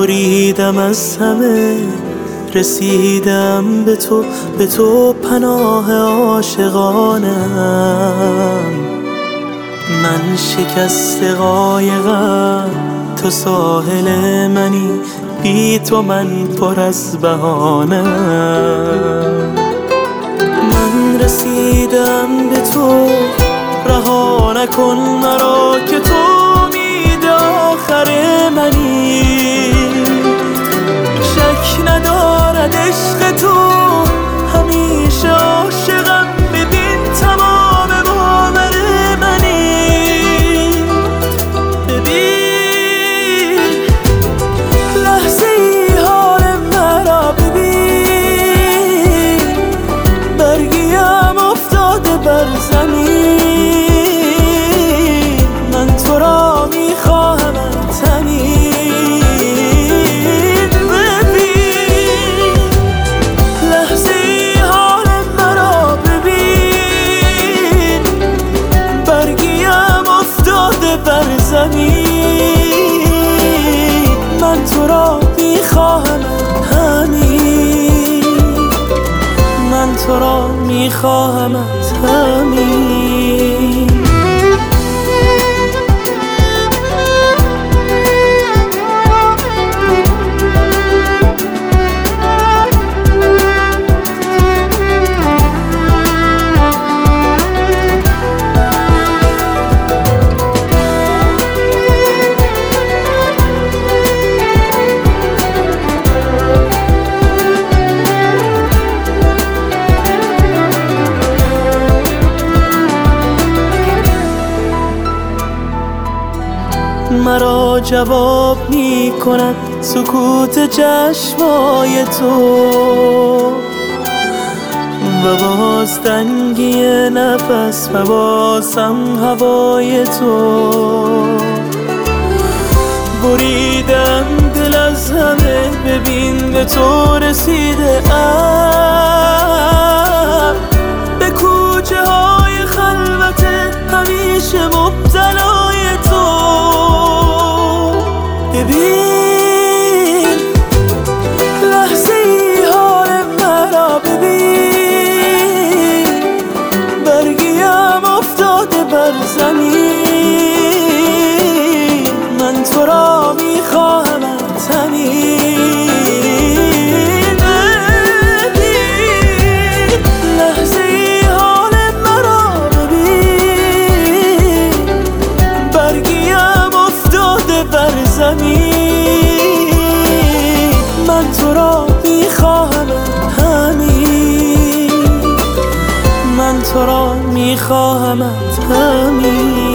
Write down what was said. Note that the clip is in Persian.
بریدم از همه، رسیدم به تو پناه عاشقانم. من شکست قایقم، تو ساحل منی، بی تو من پر از بهانم. من رسیدم به تو، رها نکن مرا که تو امید آخر منی. شک ندارد عشق تو، همیشه عاشقم، ببین تمام باور منی. ببین لحظه ای حال مرا، ببین برگیم افتاده بر زمین. من تو را میخواهمت همین. لحظه ای حال مرا، ببین برگیم افتاده بر زمین. من تو را میخواهمت همین. من تو را میخواهمت همین. مرا جواب می کند سکوت چشمای تو، و باز تنگی نفس و بازم هوای تو. بریدم دل از همه، ببین به تو رسیده ام. به کوچه های خلوت همیشه مبتلای تو. ببین لحظه ای حال مرا، ببین برگیم افتاده بر زمین. من تو را میخواهمت همین. ببین لحظه ای حال مرا، ببین برگیم افتاده بر زمین. من تو را میخواهمت همین. من تو را میخواهمت همین.